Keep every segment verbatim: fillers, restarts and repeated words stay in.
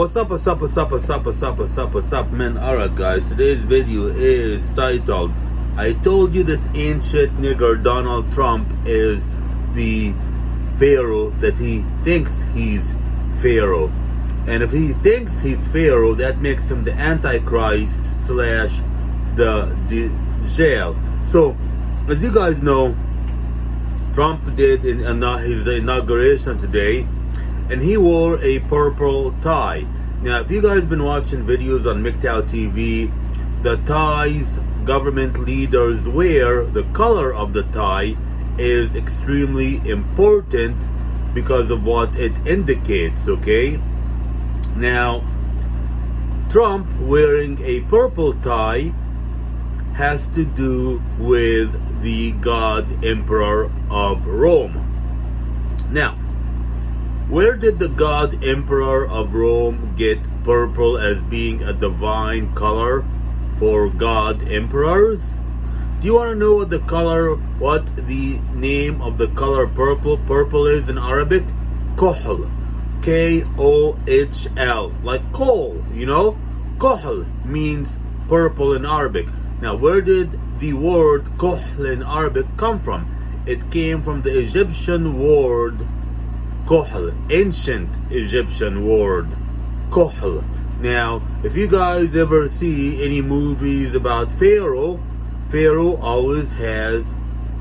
What's up, what's up, what's up, what's up, what's up, what's up, what's up, man? Alright guys, today's video is titled, I told you this ancient nigger Donald Trump is the Pharaoh, that he thinks he's Pharaoh. And if he thinks he's Pharaoh, that makes him the Antichrist slash the Dajjal. So, as you guys know, Trump did in his inauguration today, and he wore a purple tie. Now, if you guys been watching videos on M G T O W T V, the ties government leaders wear, the color of the tie is extremely important because of what it indicates, okay? Now, Trump wearing a purple tie has to do with the God Emperor of Rome. Now, where did the God Emperor of Rome get purple as being a divine color for God Emperors? Do you want to know what the color, what the name of the color purple, purple is in Arabic? Kohl. K O H L. Like coal, you know? Kohl means purple in Arabic. Now, where did the word kohl in Arabic come from? It came from the Egyptian word Kohl, ancient Egyptian word Kohl. Now, if you guys ever see any movies about Pharaoh, Pharaoh always has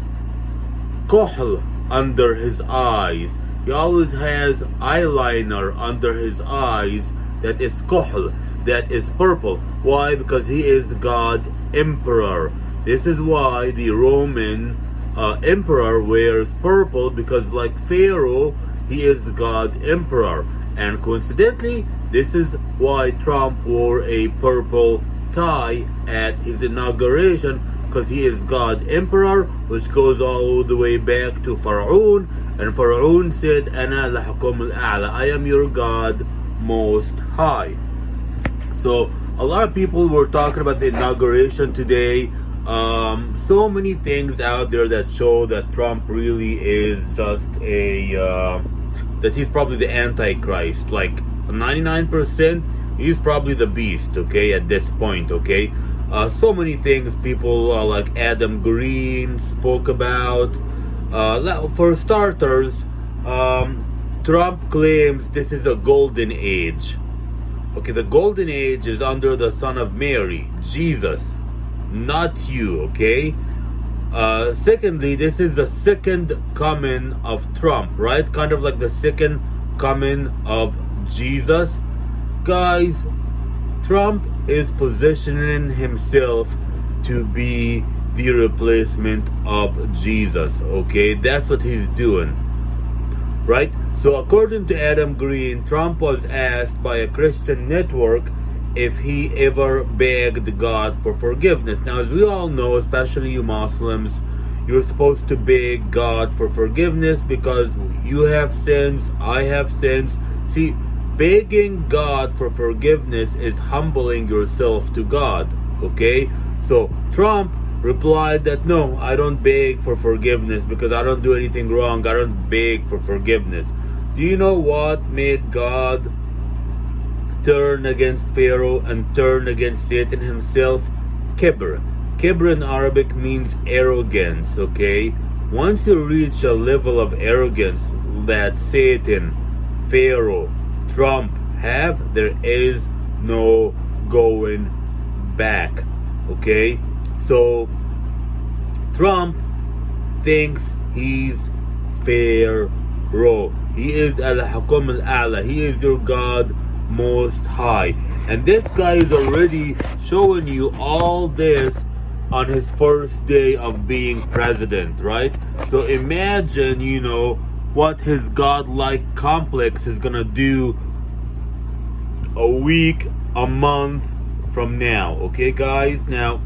Kohl under his eyes. He always has eyeliner under his eyes that is Kohl, that is purple. Why? Because he is God Emperor. This is why the Roman uh, Emperor wears purple, because like Pharaoh, he is God Emperor. And coincidentally, this is why Trump wore a purple tie at his inauguration, because he is God Emperor, which goes all the way back to Pharaoh. And Pharaoh said, Ana lahakum al-a'la, I am your God most high. So a lot of people were talking about the inauguration today. Um, so many things out there that show that Trump really is just a uh, that he's probably the Antichrist. Like ninety-nine percent, he's probably the beast, okay, at this point, okay? Uh, so many things people uh, like Adam Green spoke about. Uh, for starters, um, Trump claims this is a golden age. Okay, the golden age is under the Son of Mary, Jesus, not you, okay? Uh, secondly, this is the second coming of Trump, right? Kind of like the second coming of Jesus. Guys, Trump is positioning himself to be the replacement of Jesus, okay? That's what he's doing, right? So according to Adam Green, Trump was asked by a Christian network if he ever begged God for forgiveness. Now, as we all know, especially you Muslims, you're supposed to beg God for forgiveness because you have sins, I have sins. See, begging God for forgiveness is humbling yourself to God, okay? So Trump replied that, no, I don't beg for forgiveness because I don't do anything wrong. I don't beg for forgiveness. Do you know what made God turn against Pharaoh and turn against Satan himself? Kibr. Kibr in Arabic means arrogance, okay? Once you reach a level of arrogance that Satan, Pharaoh, Trump have, there is no going back, okay? So Trump thinks he's Pharaoh. He is al-Hakum al-A'la. He is your God most high. And this guy is already showing you all this on his first day of being president, right? So imagine, you know, what his godlike complex is gonna do a week, a month from now, okay guys? Now,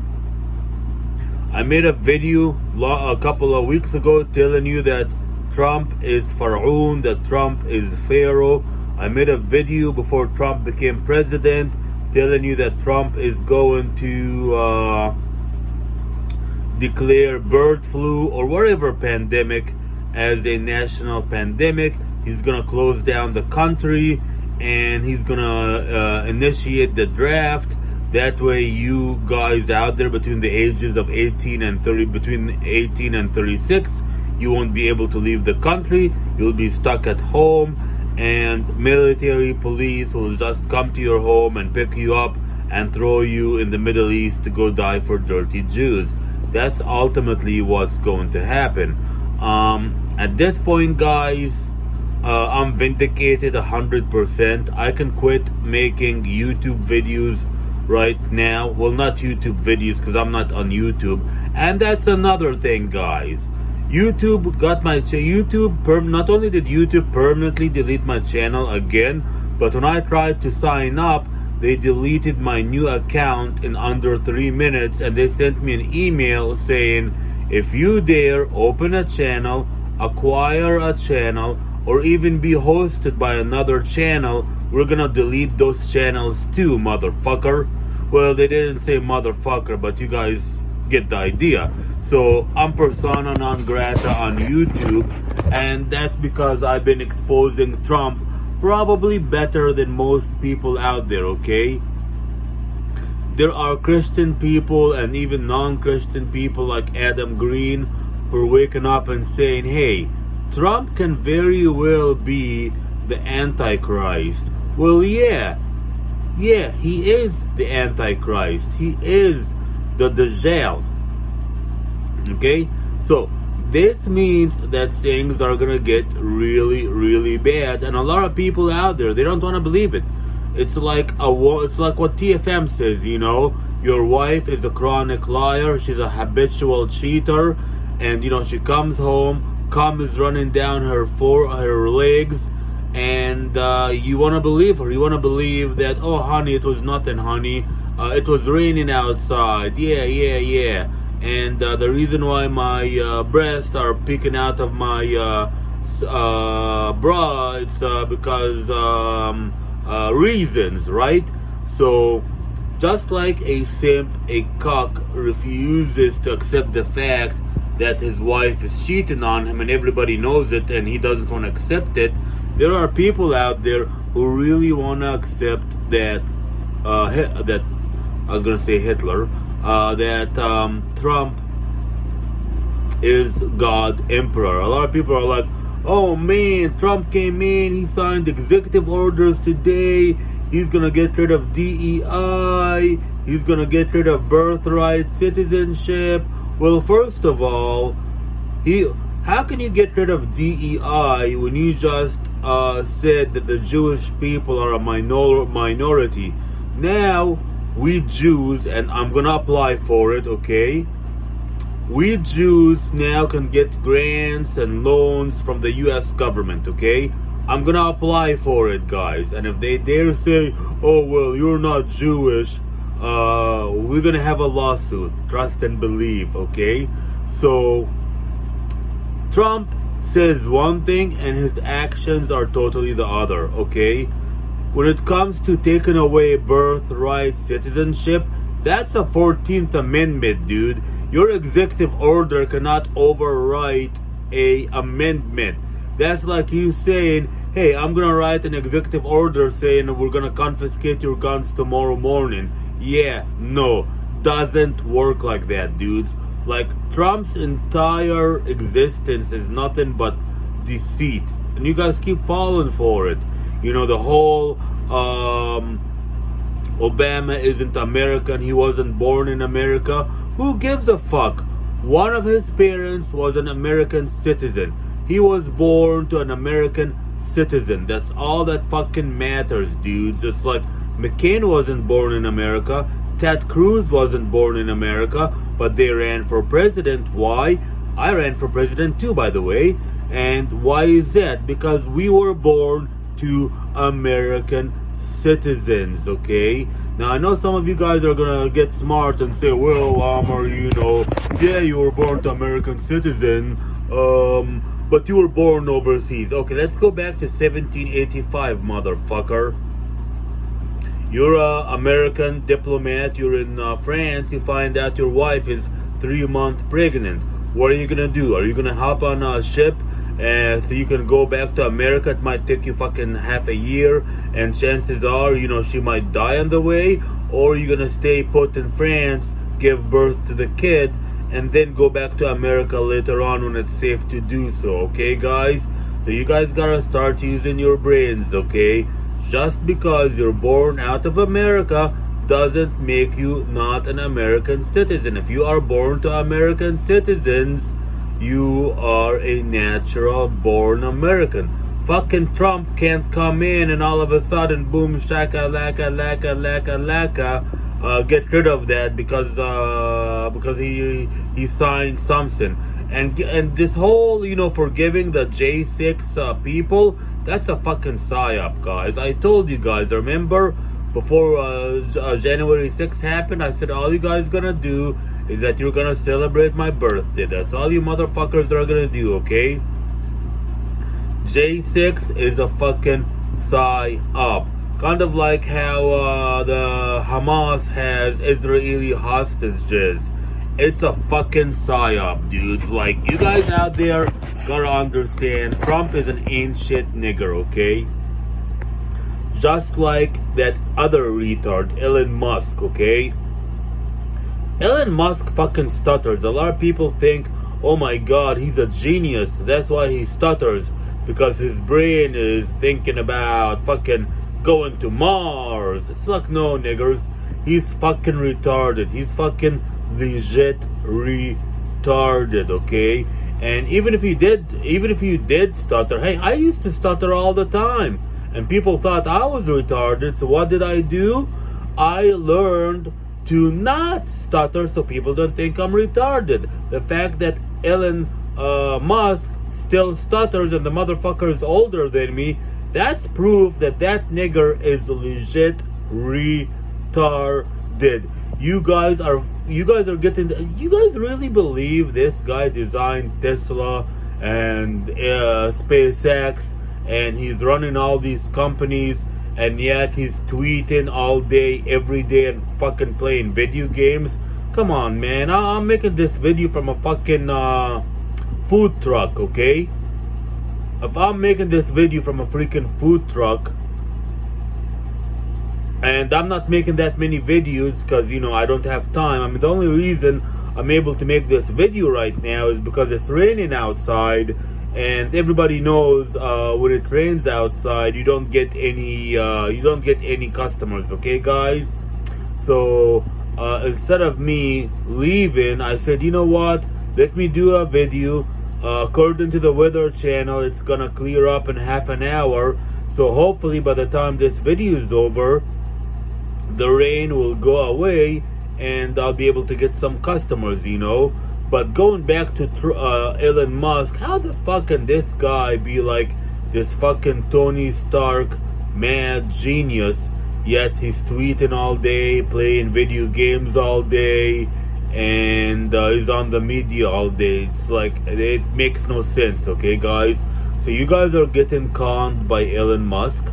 I made a video a couple of weeks ago telling you that Trump is Pharaoh, that Trump is Pharaoh. I made a video before Trump became president telling you that Trump is going to uh, declare bird flu or whatever pandemic as a national pandemic. He's going to close down the country and he's gonna uh, initiate the draft. That way, you guys out there between the ages of eighteen and thirty, between eighteen and thirty-six, you won't be able to leave the country. You'll be stuck at home, and military police will just come to your home and pick you up and throw you in the Middle East to go die for dirty Jews. That's ultimately what's going to happen. Um, at this point, guys, uh, I'm vindicated one hundred percent. I can quit making YouTube videos right now. Well, not YouTube videos, because I'm not on YouTube. And that's another thing, guys. YouTube got my ch- YouTube per- not only did YouTube permanently delete my channel again, but when I tried to sign up, they deleted my new account in under three minutes, and they sent me an email saying, if you dare open a channel, acquire a channel, or even be hosted by another channel, we're gonna delete those channels too, motherfucker. Well, they didn't say motherfucker, but you guys get the idea. So I'm persona non grata on YouTube, and that's because I've been exposing Trump probably better than most people out there, okay? There are Christian people and even non-Christian people like Adam Green who are waking up and saying, hey, Trump can very well be the Antichrist. Well, yeah. Yeah, he is the Antichrist. He is the Dajjal. Okay? So, this means that things are gonna get really, really bad. And a lot of people out there, they don't want to believe it. It's like a, it's like what T F M says, you know. Your wife is a chronic liar. She's a habitual cheater. And, you know, she comes home, cum is running down her four, her legs. And uh, you want to believe her. You want to believe that, oh, honey, it was nothing, honey. Uh, it was raining outside. Yeah, yeah, yeah. And uh, the reason why my uh, breasts are peeking out of my uh, uh, bra, it's uh, because um, uh, reasons, right? So, just like a simp, a cock refuses to accept the fact that his wife is cheating on him and everybody knows it and he doesn't want to accept it, there are people out there who really want to accept that, uh, that, I was going to say Hitler, uh, that um, Trump is God Emperor. A lot of people are like, oh man, Trump came in, he signed executive orders today, he's going to get rid of D E I, he's going to get rid of birthright citizenship. Well, first of all, he, how can you get rid of D E I when you just uh, said that the Jewish people are a minor- minority? Now, we Jews, and I'm going to apply for it, okay? We Jews now can get grants and loans from the U S government, okay? I'm going to apply for it, guys. And if they dare say, oh, well, you're not Jewish, uh, we're going to have a lawsuit. Trust and believe, okay? So, Trump says one thing and his actions are totally the other, okay? When it comes to taking away birthright citizenship, that's a fourteenth Amendment, dude. Your executive order cannot overwrite a amendment. That's like you saying, hey, I'm gonna write an executive order saying we're gonna confiscate your guns tomorrow morning. Yeah, no, doesn't work like that, dudes. Like, Trump's entire existence is nothing but deceit. And you guys keep falling for it. You know, the whole, um, Obama isn't American, he wasn't born in America. Who gives a fuck? One of his parents was an American citizen. He was born to an American citizen. That's all that fucking matters, dudes. It's like McCain wasn't born in America. Ted Cruz wasn't born in America, but they ran for president. Why? I ran for president too, by the way. And why is that? Because we were born to American citizens, okay? Now, I know some of you guys are gonna get smart and say, well, Amar, you know, yeah, you were born to American citizen, um, but you were born overseas. Okay, let's go back to seventeen eighty-five, motherfucker. You're a American diplomat, you're in uh, France, you find out your wife is three months pregnant. What are you gonna do? Are you gonna hop on a ship Uh, so you can go back to America. It might take you fucking half a year, and chances are, you know, she might die on the way, or you're gonna stay put in France, give birth to the kid, and then go back to America later on when it's safe to do so, okay, guys? So you guys gotta start using your brains, okay? Just because you're born out of America doesn't make you not an American citizen. If you are born to American citizens, you are a natural born American. Fucking Trump can't come in and all of a sudden, boom, shaka, laka, laka, laka, laka, uh, get rid of that because uh, because he he signed something. And and this whole, you know, forgiving the J six uh, people, that's a fucking psyop, guys. I told you guys, remember, before uh, uh, January sixth happened, I said all you guys gonna do is that you're gonna celebrate my birthday. That's all you motherfuckers are gonna do, okay? J six is a fucking psyop. Kind of like how uh, the Hamas has Israeli hostages. It's a fucking psyop, dudes. Like, you guys out there gotta understand, Trump is an ancient nigger, okay? Just like that other retard, Elon Musk, okay? Elon Musk fucking stutters. A lot of people think, oh my god, he's a genius. That's why he stutters. Because his brain is thinking about fucking going to Mars. It's like, no, niggers. He's fucking retarded. He's fucking legit retarded, okay? And even if you did, even if you did stutter, hey, I used to stutter all the time. And people thought I was retarded. So what did I do? I learned to not stutter so people don't think I'm retarded. The fact that Elon uh, Musk still stutters and the motherfucker is older than me, that's proof that that nigger is legit retarded. You guys are you guys are getting you guys really believe this guy designed Tesla and uh, SpaceX and he's running all these companies, and yet he's tweeting all day every day and fucking playing video games? Come on, man. I- I'm making this video from a fucking uh food truck, okay? If I'm making this video from a freaking food truck, and I'm not making that many videos because, you know, I don't have time. I mean, the only reason I'm able to make this video right now is because it's raining outside, and everybody knows uh, when it rains outside, you don't get any, uh, you don't get any customers, okay, guys? So uh, instead of me leaving, I said, you know what? Let me do a video. Uh, according to the Weather Channel, it's gonna clear up in half an hour. So hopefully by the time this video is over, the rain will go away and I'll be able to get some customers, you know. But going back to uh, Elon Musk, how the fuck can this guy be like this fucking Tony Stark mad genius, yet he's tweeting all day, playing video games all day, and uh, he's on the media all day? It's like, it makes no sense, okay, guys? So you guys are getting conned by Elon Musk.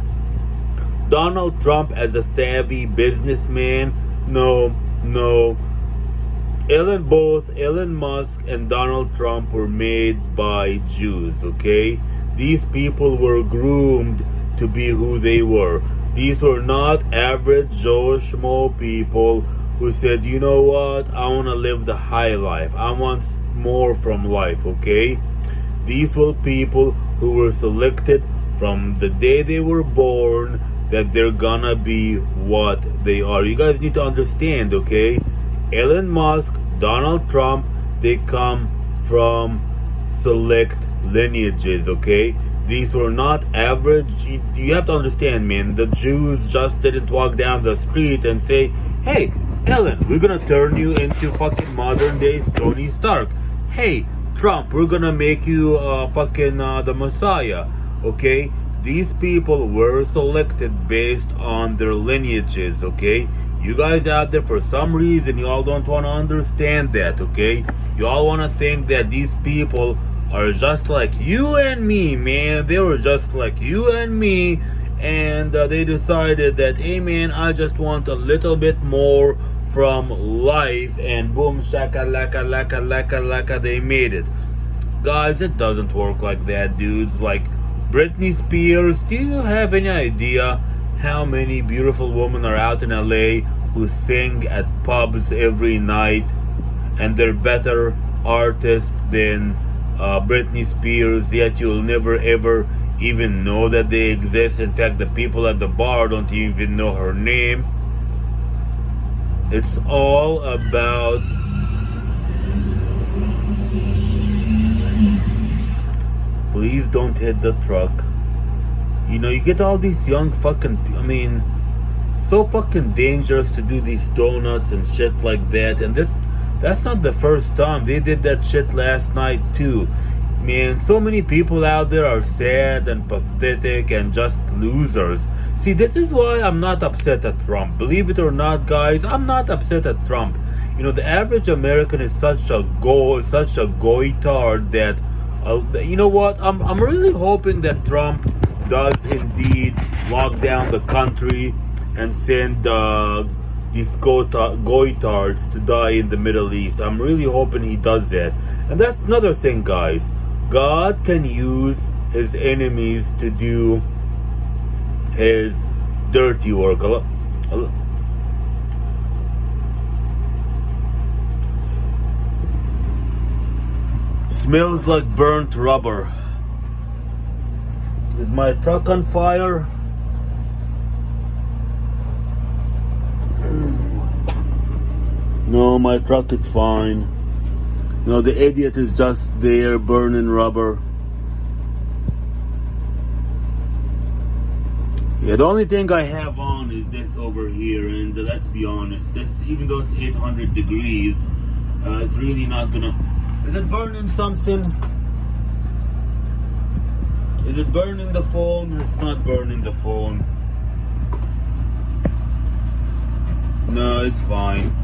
Donald Trump as a savvy businessman, no, no. Elon, both Elon Musk and Donald Trump were made by Jews, okay? These people were groomed to be who they were. These were not average Joe Schmo people who said, you know what, I want to live the high life. I want more from life, okay? These were people who were selected from the day they were born that they're gonna be what they are. You guys need to understand, okay? Elon Musk, Donald Trump, they come from select lineages, okay? These were not average. You, you have to understand, man, the Jews just didn't walk down the street and say, hey, Elon, we're gonna turn you into fucking modern day Tony Stark. Hey, Trump, we're gonna make you uh, fucking uh, the Messiah, okay? These people were selected based on their lineages, okay? You guys out there, for some reason, you all don't want to understand that, okay? You all want to think that these people are just like you and me, man. They were just like you and me, and uh, they decided that, hey, man, I just want a little bit more from life, and boom, shaka, laka, laka, laka, laka, they made it. Guys, it doesn't work like that, dudes. Like, Britney Spears, do you have any idea how many beautiful women are out in L A who sing at pubs every night and they're better artists than uh, Britney Spears, yet you'll never ever even know that they exist. In fact, the people at the bar don't even know her name. It's all about please don't hit the truck. You know, you get all these young fucking, I mean, so fucking dangerous to do these donuts and shit like that. And this, that's not the first time. They did that shit last night too. Man, so many people out there are sad and pathetic and just losers. See, this is why I'm not upset at Trump. Believe it or not, guys, I'm not upset at Trump. You know, the average American is such a go, such a goitard that, uh, you know what? I'm, I'm really hoping that Trump does indeed lock down the country and send uh, these goitards to die in the Middle East. I'm really hoping he does that. And that's another thing, guys. God can use his enemies to do his dirty work. Smells like burnt rubber. Is my truck on fire? No, my truck is fine. No, the idiot is just there burning rubber. Yeah, the only thing I have on is this over here, and let's be honest, this, even though it's eight hundred degrees, uh, it's really not gonna... Is it burning something? Is it burning the phone? It's not burning the phone. No, it's fine.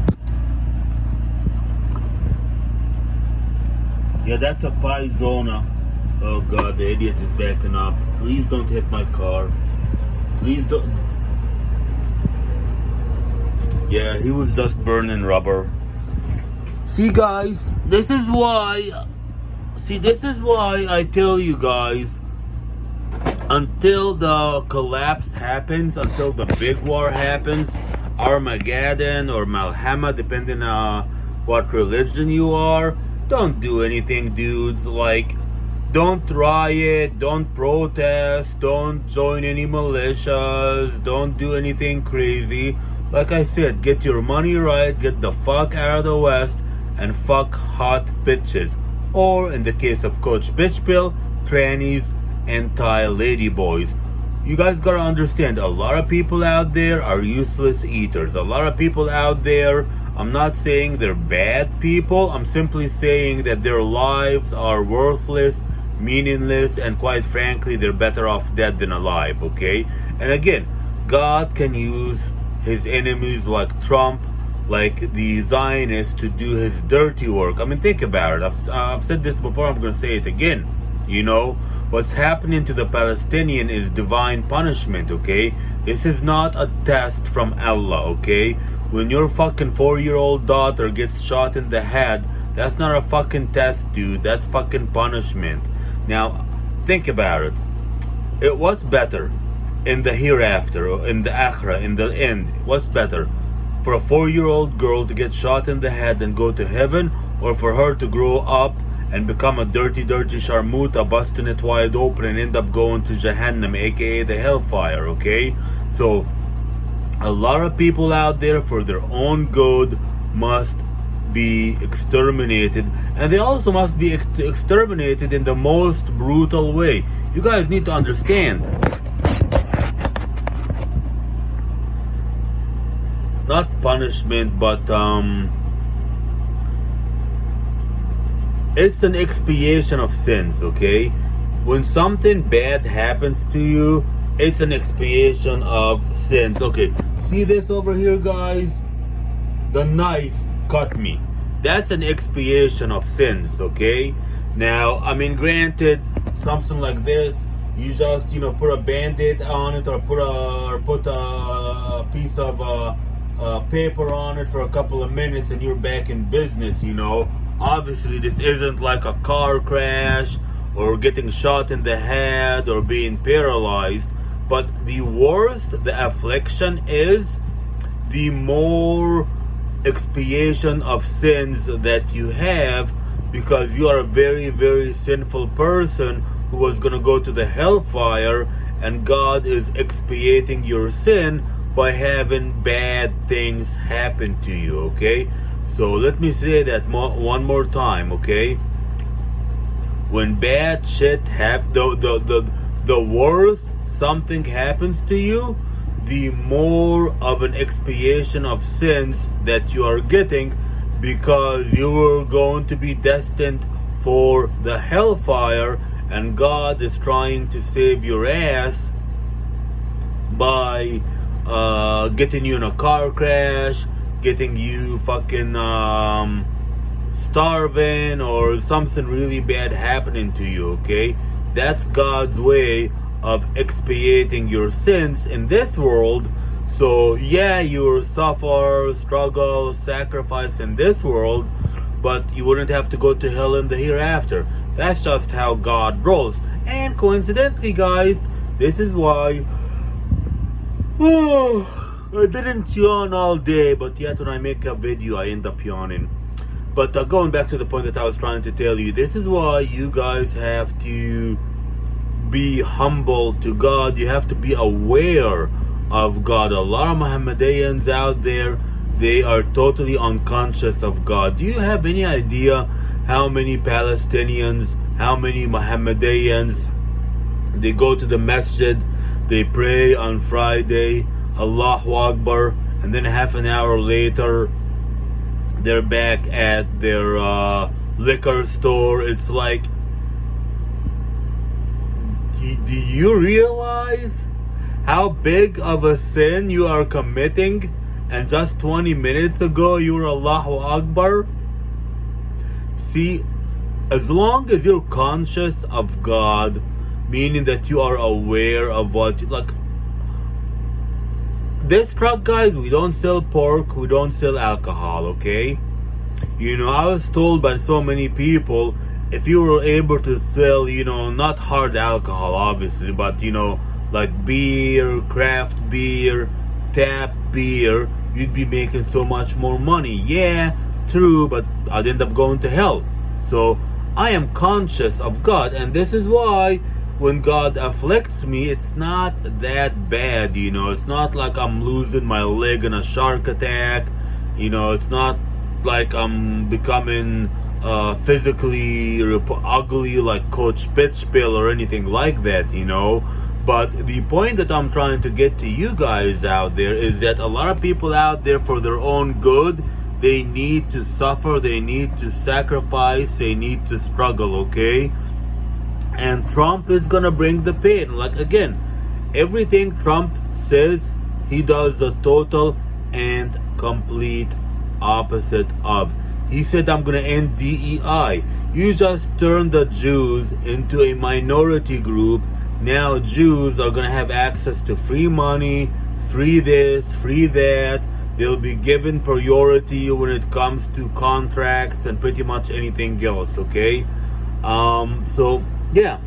Yeah, that's a Pizona. Oh god, the idiot is backing up. Please don't hit my car. Please don't. Yeah, he was just burning rubber. See, guys, this is why. See, this is why I tell you guys, until the collapse happens, until the big war happens, Armageddon or Malhama, depending on what religion you are, don't do anything, dudes. Like, don't riot, don't protest, don't join any militias, don't do anything crazy. Like I said, get your money right, get the fuck out of the West, and fuck hot bitches. Or, in the case of Coach Bitchpill, trannies and Thai ladyboys. You guys gotta understand, a lot of people out there are useless eaters. A lot of people out there, I'm not saying they're bad people, I'm simply saying that their lives are worthless, meaningless, and quite frankly, they're better off dead than alive, okay? And again, God can use his enemies like Trump, like the Zionists, to do his dirty work. I mean, think about it. I've, I've said this before, I'm going to say it again. You know, what's happening to the Palestinian is divine punishment, okay? This is not a test from Allah, okay? When your fucking four-year-old daughter gets shot in the head, that's not a fucking test, dude. That's fucking punishment. Now, think about it. It was better in the hereafter, in the akhirah, in the end. What's better? For a four-year-old girl to get shot in the head and go to heaven, or for her to grow up and become a dirty, dirty sharmuta, busting it wide open and end up going to Jahannam, aka the hellfire, okay? So, a lot of people out there, for their own good, must be exterminated, and they also must be ex- exterminated in the most brutal way. You guys need to understand. Not punishment, but um, it's an expiation of sins, okay? When something bad happens to you, it's an expiation of sins. Okay, see this over here, guys? The knife cut me. That's an expiation of sins, okay? Now, I mean, granted, something like this, you just, you know, put a band-aid on it, or put a, or put a piece of uh, uh, paper on it for a couple of minutes, and you're back in business, you know. Obviously, this isn't like a car crash or getting shot in the head or being paralyzed. But the worst the affliction is, the more expiation of sins that you have, because you are a very, very sinful person who was going to go to the hellfire, and God is expiating your sin by having bad things happen to you, okay? So let me say that mo- one more time, okay? When bad shit happens, the, the, the, the worse something happens to you, the more of an expiation of sins that you are getting, because you are going to be destined for the hellfire, and God is trying to save your ass by uh, getting you in a car crash, getting you fucking um, starving, or something really bad happening to you, okay? That's God's way of expiating your sins in this world. So yeah, you will suffer, struggle, sacrifice in this world, but you wouldn't have to go to hell in the hereafter. That's just how God rolls. And coincidentally, guys, this is why oh, I didn't yawn all day, but yet when I make a video I end up yawning. But uh, going back to the point that I was trying to tell you, this is why you guys have to be humble to God. You have to be aware of God. A lot of Mohammedans out there, they are totally unconscious of God. Do you have any idea how many Palestinians, how many Mohammedans, they go to the masjid, they pray on Friday, Allahu Akbar, and then half an hour later they're back at their uh, liquor store? It's like, do you realize how big of a sin you are committing? And just twenty minutes ago you were Allahu Akbar. See, as long as you're conscious of God, meaning that you are aware of what, like, this truck, guys, we don't sell pork, we don't sell alcohol, okay? You know, I was told by so many people, if you were able to sell, you know, not hard alcohol, obviously, but, you know, like beer, craft beer, tap beer, you'd be making so much more money. Yeah, true, but I'd end up going to hell. So I am conscious of God, and this is why when God afflicts me, it's not that bad, you know. It's not like I'm losing my leg in a shark attack, you know. It's not like I'm becoming uh, physically rep- ugly like Coach Pitchpill or anything like that, you know. But the point that I'm trying to get to you guys out there is that a lot of people out there, for their own good, they need to suffer, they need to sacrifice, they need to struggle, okay? And Trump is gonna bring the pain. Like, again, everything Trump says, he does the total and complete opposite of. He said, I'm gonna end D E I. You just turned the Jews into a minority group. Now Jews are gonna have access to free money, free this, free that. They'll be given priority when it comes to contracts and pretty much anything else, okay? Um, so, yeah.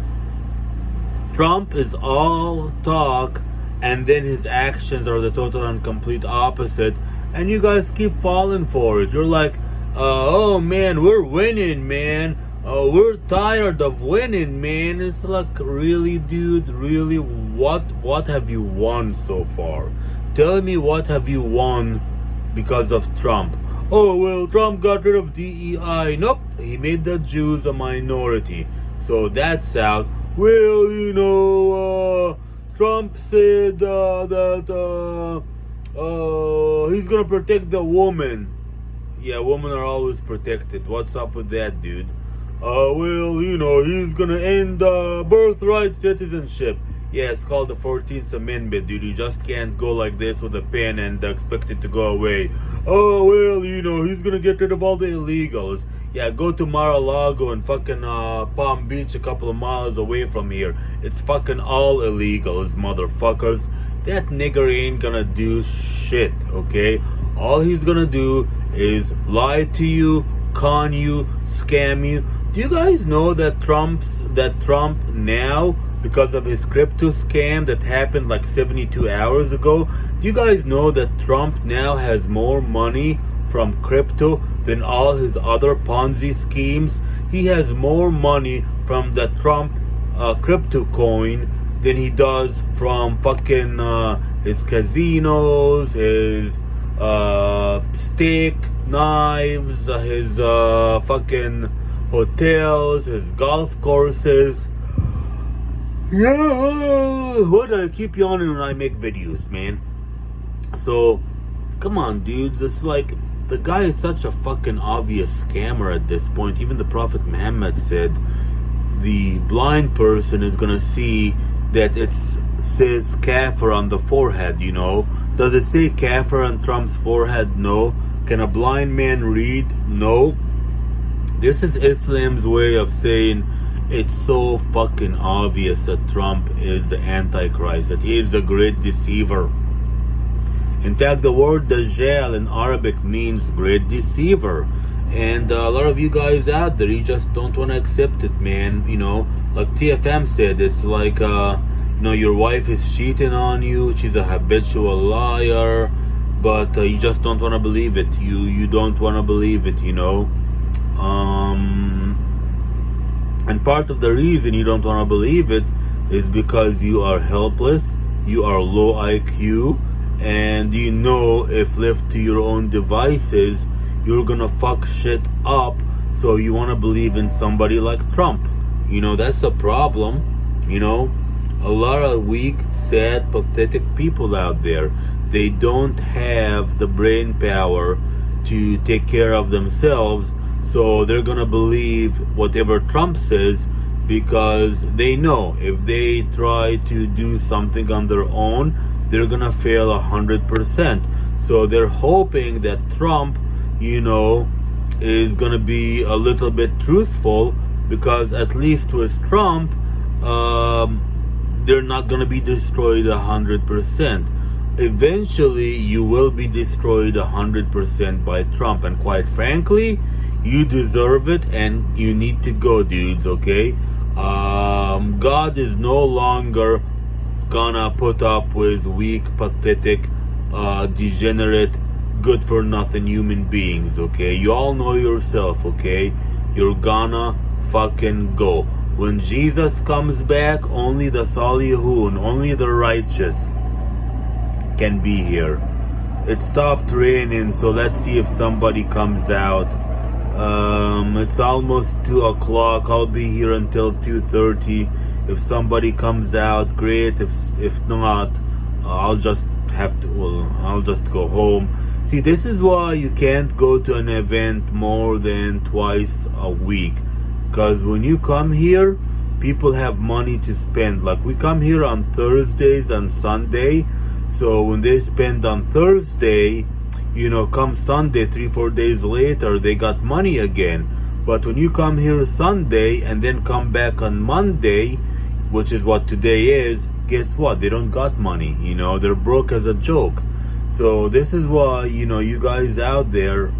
Trump is all talk, and then his actions are the total and complete opposite. And you guys keep falling for it. You're like, uh, oh man, we're winning, man. Uh, we're tired of winning, man. It's like, really, dude? Really? What, what have you won so far? Tell me, what have you won because of Trump? Oh, well, Trump got rid of D E I. Nope, he made the Jews a minority. So that's out. Well, you know, uh, Trump said uh, that uh, uh, he's gonna protect the woman. Yeah, women are always protected. What's up with that, dude? Uh, well, you know, he's gonna end uh, birthright citizenship. Yeah, it's called the fourteenth Amendment, dude. You just can't go like this with a pen and expect it to go away. Oh, well, you know, he's gonna get rid of all the illegals. Yeah, go to Mar-a-Lago and fucking uh, Palm Beach, a couple of miles away from here. It's fucking all illegals, motherfuckers. That nigger ain't gonna do shit, okay? All he's gonna do is lie to you, con you, scam you. Do you guys know that Trump's that Trump now, because of his crypto scam that happened like seventy-two hours ago, do you guys know that Trump now has more money from crypto than all his other Ponzi schemes? He has more money from the Trump uh, crypto coin than he does from fucking uh, his casinos, his uh, steak knives, uh, his uh, fucking hotels, his golf courses. Yeah, what do I keep yawning when I make videos, man? So, come on, dudes. It's like, the guy is such a fucking obvious scammer at this point. Even the Prophet Muhammad said the blind person is gonna see that it says kafir on the forehead, you know. Does it say kafir on Trump's forehead? No. Can a blind man read? No. This is Islam's way of saying it's so fucking obvious that Trump is the Antichrist, that he is the great deceiver. In fact, the word Dajjal in Arabic means great deceiver. And uh, a lot of you guys out there, you just don't want to accept it, man. You know, like T F M said, it's like, uh, you know, your wife is cheating on you. She's a habitual liar. But uh, you just don't want to believe it. You you don't want to believe it, you know. Um, and part of the reason you don't want to believe it is because you are helpless. You are low I Q. And you know if left to your own devices, you're gonna fuck shit up. So you want to believe in somebody like Trump. You know, that's a problem. You know, a lot of weak, sad, pathetic people out there. They don't have the brain power to take care of themselves. So they're gonna believe whatever Trump says because they know if they try to do something on their own, they're gonna fail a hundred percent. So they're hoping that Trump, you know, is gonna be a little bit truthful because at least with Trump, um, they're not gonna be destroyed a hundred percent. Eventually, you will be destroyed a hundred percent by Trump, and quite frankly, you deserve it, and you need to go, dudes. Okay, um, God is no longer gonna put up with weak, pathetic, uh, degenerate, good-for-nothing human beings, okay? You all know yourself, okay? You're gonna fucking go. When Jesus comes back, only the Salihun, only the righteous can be here. It stopped raining, so let's see if somebody comes out. Um, it's almost two o'clock. I'll be here until two thirty. If somebody comes out, great. If if not, I'll just have to. Well, I'll just go home. See, this is why you can't go to an event more than twice a week. Because when you come here, people have money to spend. Like we come here on Thursdays and Sunday. So when they spend on Thursday, you know, come Sunday, three, four days later, they got money again. But when you come here Sunday and then come back on Monday, which is what today is, guess what? They don't got money, you know, they're broke as a joke. So this is why, you know, you guys out there,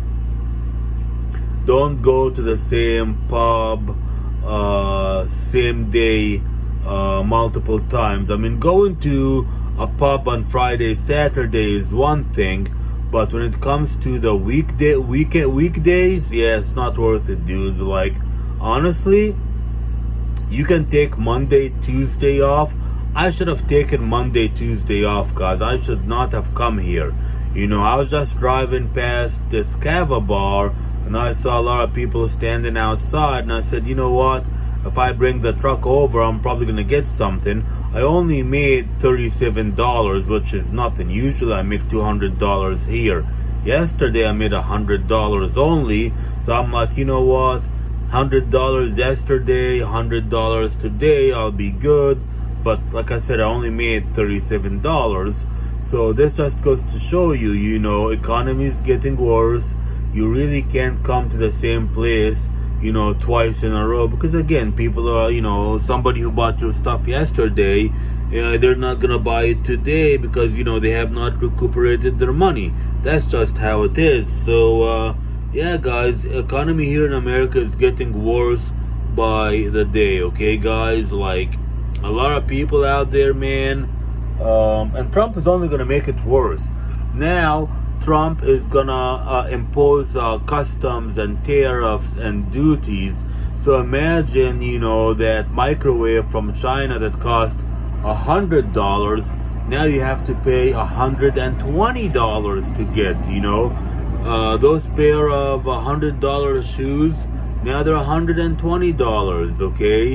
don't go to the same pub, uh, same day, uh, multiple times. I mean, going to a pub on Friday, Saturday is one thing, but when it comes to the weekday, weekend, weekdays, yeah, it's not worth it, dudes. Like, honestly, you can take Monday, Tuesday off. I should have taken Monday, Tuesday off, guys. I should not have come here. You know, I was just driving past this Cava bar, and I saw a lot of people standing outside, and I said, you know what? If I bring the truck over, I'm probably going to get something. I only made thirty-seven dollars, which is nothing. Usually I make two hundred dollars here. Yesterday I made one hundred dollars only. So I'm like, you know what? one hundred dollars yesterday, one hundred dollars today, I'll be good. But like I said, I only made thirty-seven dollars. So this just goes to show you, you know, economy is getting worse. You really can't come to the same place, you know, twice in a row, because again, people are, you know, somebody who bought your stuff yesterday, uh, they're not gonna buy it today because, you know, they have not recuperated their money. That's just how it is. So uh, Yeah, guys, economy here in America is getting worse by the day. Okay, guys, like a lot of people out there, man, um, and Trump is only gonna make it worse. Now, Trump is gonna uh, impose uh, customs and tariffs and duties. So imagine, you know, that microwave from China that cost a hundred dollars. Now you have to pay a hundred and twenty dollars to get. You know, uh, those pair of a hundred dollar shoes. Now they're a hundred and twenty dollars. Okay.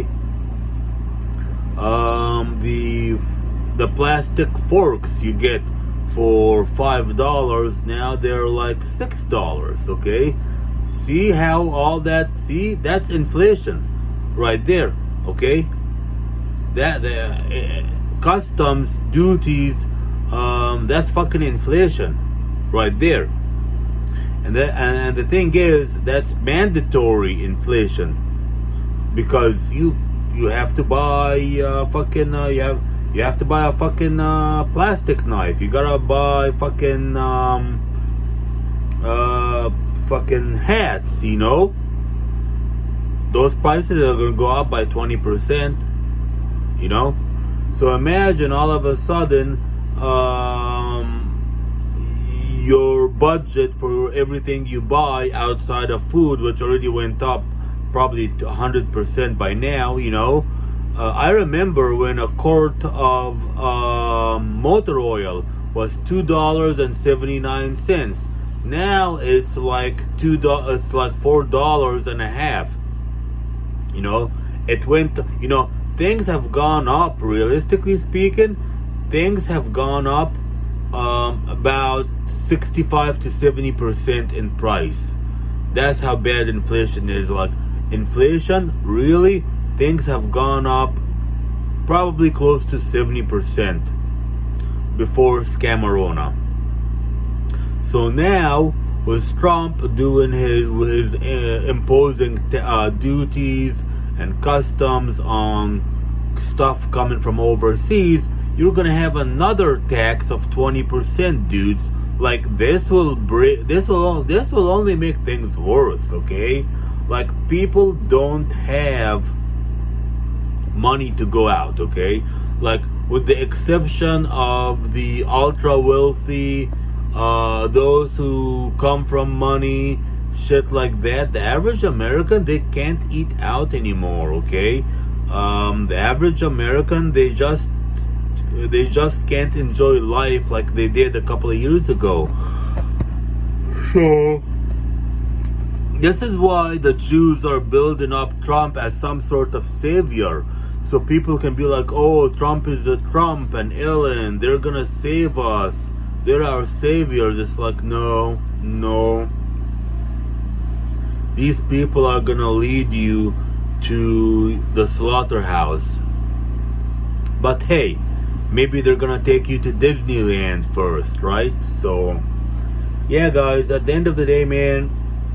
Um, the the plastic forks you get for five dollars, now they're like six dollars. Okay, see how all that? See, that's inflation, right there. Okay, that the uh, customs duties, um, that's fucking inflation, right there. And that, and, and the thing is, that's mandatory inflation because you you have to buy uh, fucking uh, you have. You have to buy a fucking uh, plastic knife. You gotta buy fucking um, uh, fucking hats. You know, those prices are gonna go up by twenty percent. You know, so imagine all of a sudden um, your budget for everything you buy outside of food, which already went up probably to one hundred percent by now. You know. Uh, I remember when a quart of uh, motor oil was two dollars and seventy nine cents. Now it's like two dollars. It's like four dollars and a half. You know, it went. You know, things have gone up. Realistically speaking, things have gone up um, about sixty five to seventy percent in price. That's how bad inflation is. Like inflation, really. Things have gone up probably close to seventy percent before Scamarona. So now, with Trump doing his, his uh, imposing uh, duties and customs on stuff coming from overseas, you're gonna have another tax of twenty percent, dudes. Like this will break. This will this will only make things worse. Okay, like people don't have money to go out. Okay, like with the exception of the ultra wealthy, uh, those who come from money, shit like that. The average American, they can't eat out anymore. Okay, um, the average American, they just they just can't enjoy life like they did a couple of years ago. So this is why the Jews are building up Trump as some sort of savior. So people can be like, oh, Trump is a Trump and Ellen, they're gonna save us. They're our saviors. It's like, no, no. These people are gonna lead you to the slaughterhouse. But hey, maybe they're gonna take you to Disneyland first, right? So, yeah, guys, at the end of the day, man,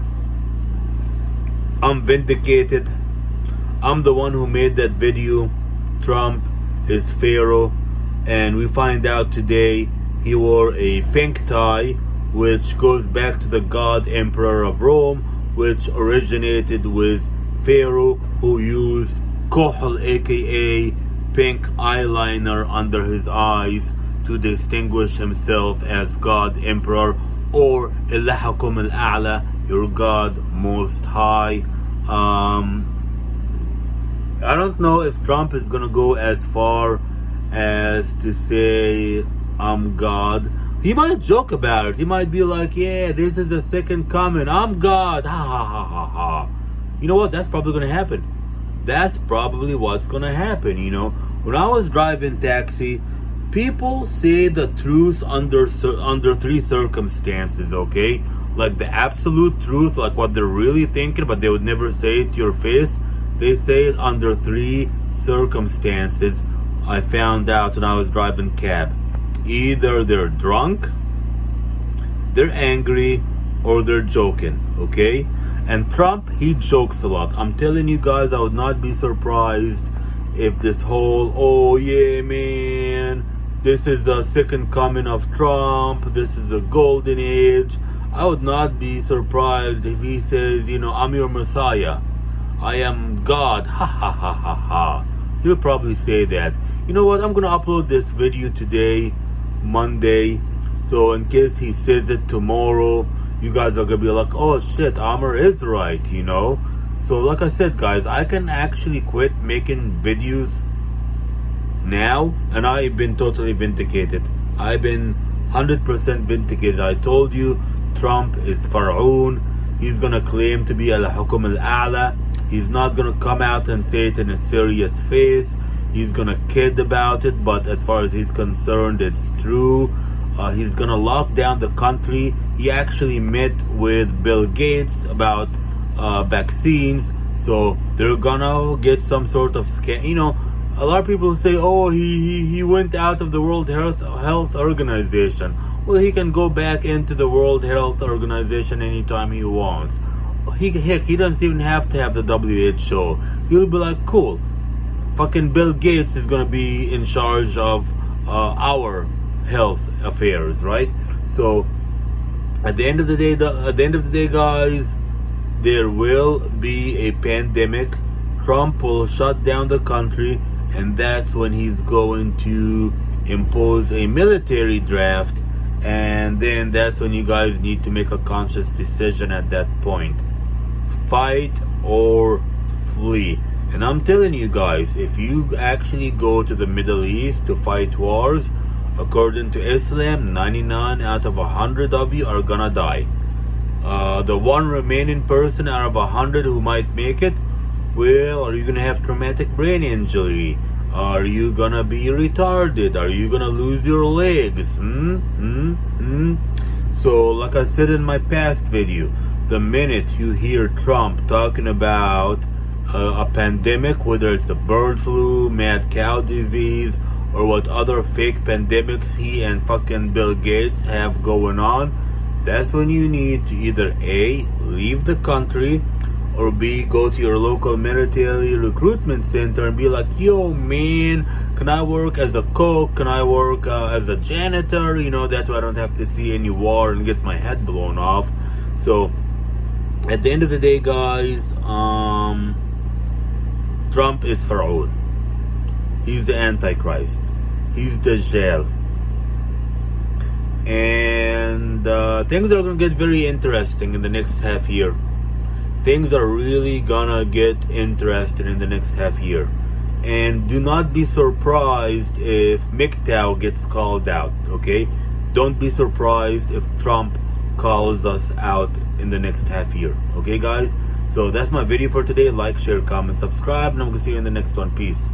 I'm vindicated. I'm the one who made that video. Trump is Pharaoh. And we find out today he wore a pink tie, which goes back to the god emperor of Rome, which originated with Pharaoh, who used kohl, aka pink eyeliner under his eyes, to distinguish himself as god emperor, or Ilahakum al-A'la, your god most high. Um, I don't know if Trump is gonna go as far as to say I'm God. He might joke about it. He might be like, yeah, this is the second coming. I'm God. Ha ha ha ha ha. You know what? That's probably gonna happen. That's probably what's gonna happen, you know. When I was driving taxi, people say the truth under under three circumstances, okay? Like the absolute truth, like what they're really thinking, but they would never say it to your face. They say it under three circumstances. I found out when I was driving cab. Either they're drunk, they're angry, or they're joking, okay? And Trump, he jokes a lot. I'm telling you guys, I would not be surprised if this whole, oh yeah, man, this is the second coming of Trump, this is a golden age, I would not be surprised if he says, you know, I'm your Messiah. I am God. Ha ha ha ha ha. He'll probably say that. You know what? I'm going to upload this video today, Monday. So in case he says it tomorrow, you guys are going to be like, oh shit, Amr is right, you know. So like I said, guys, I can actually quit making videos now, and I've been totally vindicated. I've been one hundred percent vindicated. I told you, Trump is Pharaoh. He's gonna claim to be Al-Hukum Al-A'la. He's not gonna come out and say it in a serious face. He's gonna kid about it, but as far as he's concerned, it's true. Uh, he's gonna lock down the country. He actually met with Bill Gates about uh, vaccines, so they're gonna get some sort of scam. You know, a lot of people say, oh, he, he, he went out of the World Health, Health Organization. Well, he can go back into the World Health Organization anytime he wants. He, heck, he doesn't even have to have the W H O. He'll be like, cool, fucking Bill Gates is gonna be in charge of uh, our health affairs, right? So, at the end of the day, the, at the end of the day, guys, there will be a pandemic. Trump will shut down the country, and that's when he's going to impose a military draft, and then that's when you guys need to make a conscious decision at that point. Fight or flee. And I'm telling you guys, if you actually go to the Middle East to fight wars, according to Islam, ninety-nine out of one hundred of you are gonna die. Uh, the one remaining person out of one hundred who might make it, well, are you gonna have traumatic brain injury? Are you gonna be retarded? Are you gonna lose your legs? Hmm? Hmm? Hmm? So, like I said in my past video, the minute you hear Trump talking about uh, a pandemic, whether it's a bird flu, mad cow disease, or what other fake pandemics he and fucking Bill Gates have going on, that's when you need to either A, leave the country, or B, go to your local military recruitment center and be like, yo man, can I work as a cook? Can I work uh, as a janitor? You know, that way I don't have to see any war and get my head blown off. So, at the end of the day, guys, um, Trump is Pharaoh. He's the Antichrist. He's Dajjal. And uh, things are going to get very interesting in the next half year. Things are really gonna get interesting in the next half year. And do not be surprised if M G T O W gets called out, okay? Don't be surprised if Trump calls us out in the next half year, okay guys? So that's my video for today. Like, share, comment, subscribe, and I'm gonna see you in the next one. Peace.